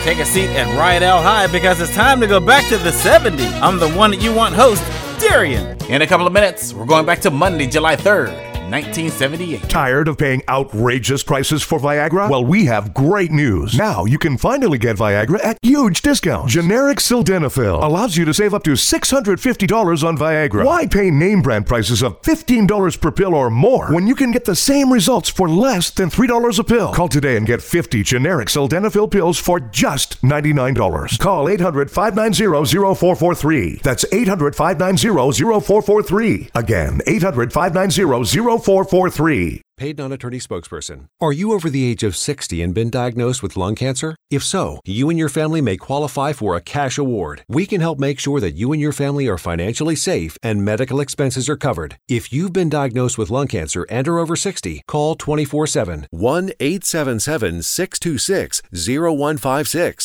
Take a seat at Rydell High because it's time to go back to the 70s. I'm the one that you want host, Darian. In a couple of minutes, we're going back to Monday, July 3rd. 1978. Tired of paying outrageous prices for Viagra? Well, we have great news. Now you can finally get Viagra at huge discounts. Generic Sildenafil allows you to save up to $650 on Viagra. Why pay name brand prices of $15 per pill or more when you can get the same results for less than $3 a pill? Call today and get 50 generic Sildenafil pills for just $99. Call 800-590-0443. That's 800-590-0443. Again, 800-590-0443. Paid non-attorney spokesperson. Are you over the age of 60 and been diagnosed with lung cancer? If so, you and your family may qualify for a cash award. We can help make sure that you and your family are financially safe and medical expenses are covered. If you've been diagnosed with lung cancer and are over 60, call 24/7. 1-877-626-0156.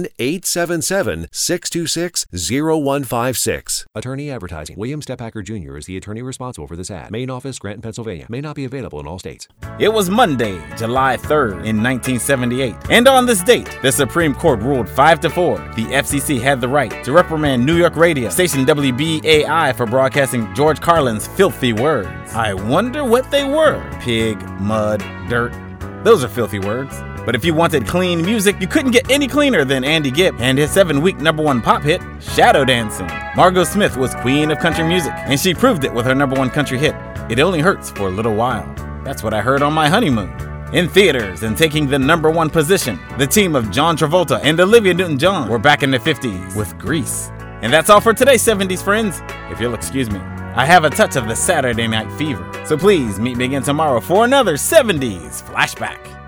1-877-626-0156. Attorney advertising. William Stephacker Jr. is the attorney responsible for this ad. Main office, Granton, Pennsylvania. May not be available in all states. It was Monday, July 3rd in 1978. And on this date, the Supreme Court ruled 5-4. The FCC had the right to reprimand New York radio station WBAI for broadcasting George Carlin's filthy words. I wonder what they were. Pig, mud, dirt. Those are filthy words. But if you wanted clean music, you couldn't get any cleaner than Andy Gibb and his 7-week #1 pop hit, Shadow Dancing. Margot Smith was queen of country music, and she proved it with her #1 country hit, It Only Hurts for a Little While. That's what I heard on my honeymoon. In theaters and taking the #1 position, the team of John Travolta and Olivia Newton-John were back in the 50s with Grease. And that's all for today's 70s, friends. If you'll excuse me, I have a touch of the Saturday Night Fever. So please meet me again tomorrow for another 70s Flashback.